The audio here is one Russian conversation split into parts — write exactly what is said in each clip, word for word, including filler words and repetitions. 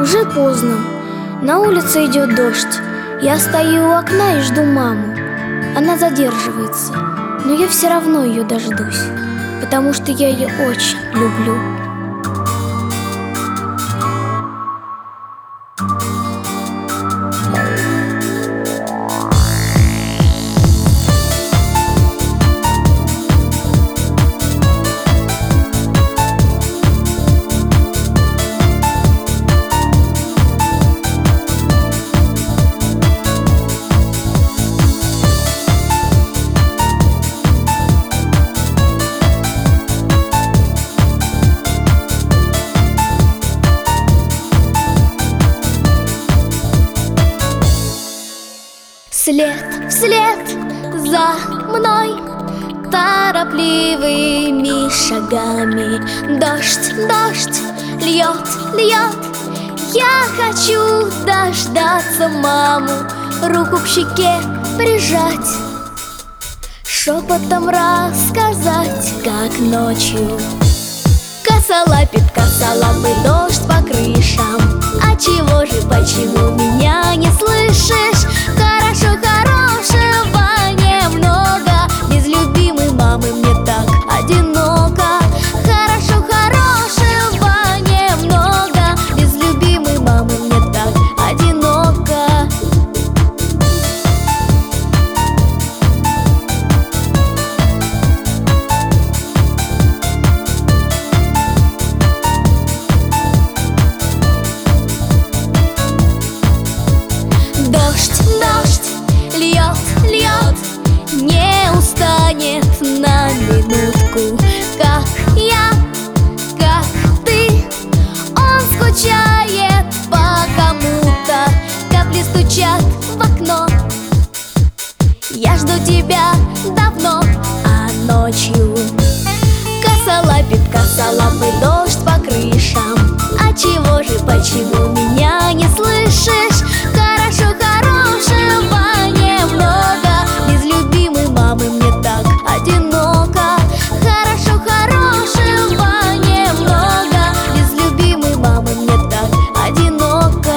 Уже поздно, на улице идет дождь. Я стою у окна и жду маму. Она задерживается, но я все равно ее дождусь, потому что я ее очень люблю. Вслед, вслед за мной торопливыми шагами дождь, дождь льет, льет. Я хочу дождаться маму, руку к щеке прижать, шепотом рассказать, как ночью косолапит косолапый дождь по крышам. А чего же, почему меня не слышишь? Хорошо, хорошего немного, без любимой мамы мне так одиноко. Хорошо, хорошего немного, без любимой мамы мне так одиноко. Дождь, дождь льет, льет, не устанет на минутку. Как я, как ты, он скучает по кому-то. Капли стучат в окно, я жду тебя давно, а ночью косолапит косолапый дождь по крышам. А чего же, почему меня не слышишь? Хорошо, хорошего немного, без любимой мамы мне так одиноко. Хорошо, хорошего немного, без любимой мамы мне так одиноко.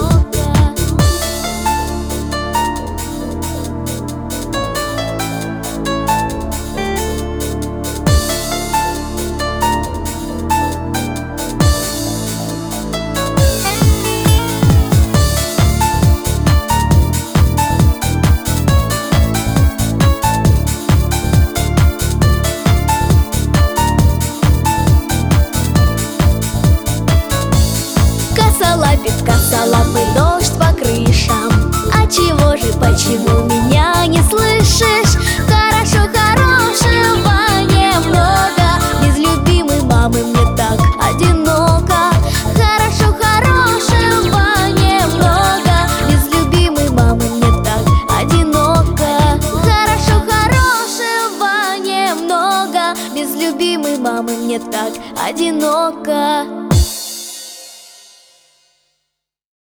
Косолапит косолапый дождь по крышам. А чего же, почему меня не слышишь? Хорошо, хорошего немного, без любимой мамы мне так одиноко. Хорошо, хорошего немного, без любимой мамы мне так одиноко. Хорошо, хорошего немного, без любимой мамы мне так одиноко.